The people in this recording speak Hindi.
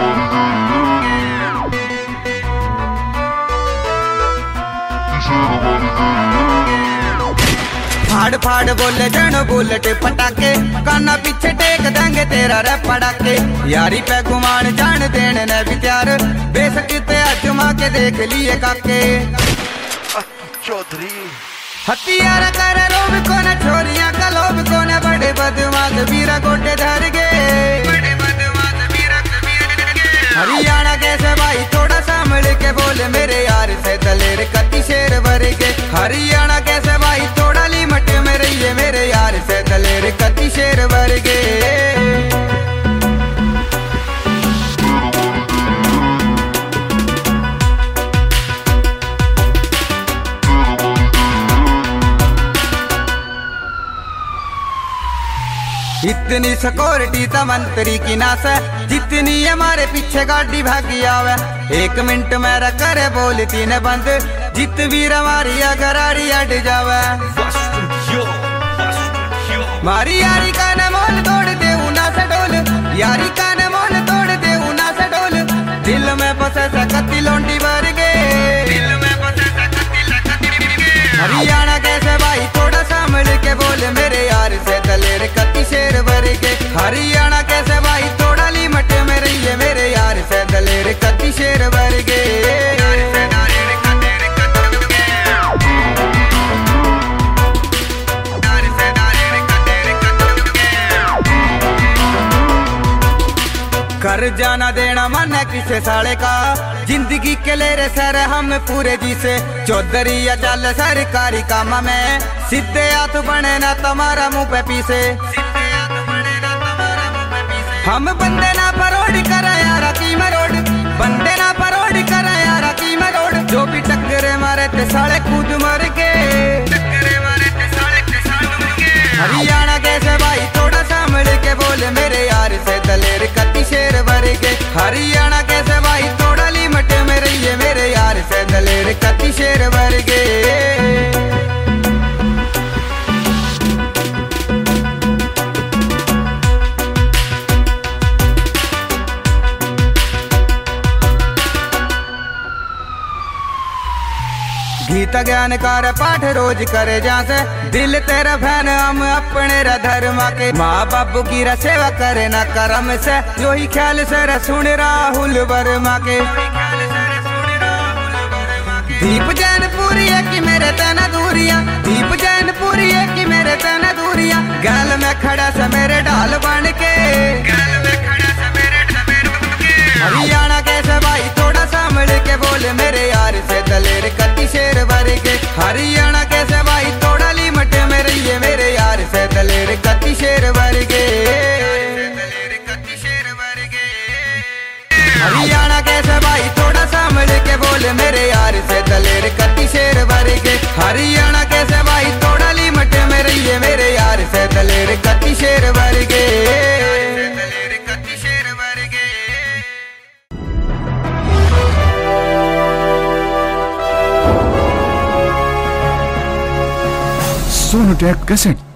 फाड़ फाड़ बोले जन बुलेट पटाके, काना पीछे टेक देंगे तेरा रे पटाके। यारी पे गुमान जान देने ने भी त्यार, बेसकते अजमा के देख लिए काके। चौधरी हथियार कर रोब को न छोरियां का लोभ को न, बड़े बदमाश वीरा गोटे धर गए। हरियाणा कैसे भाई थोड़ा संभल के बोले, मेरे यार से दलेर कति शेर भर के। हरियाणा कैसे भाई थोड़ा लिमट में रहिए, मेरे यार से दलेर कति शेर भर के। इतनी सिक्योरिटी तो मंत्री की नास है, जितनी हमारे पीछे गाड़ी भागी आवे। 1 मिनट मेरा करे बोलती न बंद, जित वीर हमारी अगर आड़ी अट जावे। मारी यारी का न मोल तोड़ दे उना से डोल, यारी का न मोल तोड़ दे उना से डोल। दिल में बसे सकती लोंडी भर गए, दिल में बसे हरियाणा कैसे भाई थोड़ा संभल के बोले, मेरे यार से दलेर कति शेर भर के। हरियाणा कैसे भाई थोड़ा लिमट में रहिए, मेरे यार से दलेर कति शेर भर के। कर जाना देना मन है किसे साले का, जिंदगी के ले रे सर हम पूरे जी से। चौधरी या चल सरकारी काम में, सीधे हाथ बने ना तुम्हारा मुंह पे पीसे। हम बंदे ना परोड़ कर यारा की मरोड़, बंदे ना परोड़ कर यारा की मरोड़। जो भी टक्करे मारे ते साले खुद मर के। हरियाणा कैसे भाई थोड़ा संभल के बोले, मेरे यार से दलेर कति शेर भर के। हरियाणा कैसे भाई थोड़ा लिमट में रहिए, मेरे यार से दलेर कति शेर भर के। गीता ज्ञान कार पाठ रोज करे जासे, दिल तेरा फैन हम अपने रा धर्म के। माँ बापू की रा सेवा करे ना करम से, जो ही ख्याल से सुन राहुल वर्मा के। दीप जैन पूरी है कि मेरे तना दूरिया, दीप जैन पूरी है कि मेरे तना दूरिया। गल में खड़ा सा मेरे ढाल बन के, हरियाणा कैसे भाई थोड़ा संभल के बोले, मेरे यार से दलेर कति शेर भर के। हरियाणा कैसे भाई थोड़ा लिमट में रहिए, मेरे यार से दलेर कति शेर भर के। हरियाणा कैसे भाई थोड़ा संभल के बोले, मेरे यार से दलेर कति शेर भर के। हरियाणा कैसे भाई थोड़ा लिमट में रहिए, मेरे यार से दलेर कति शेर भर के। Sonotech Cassette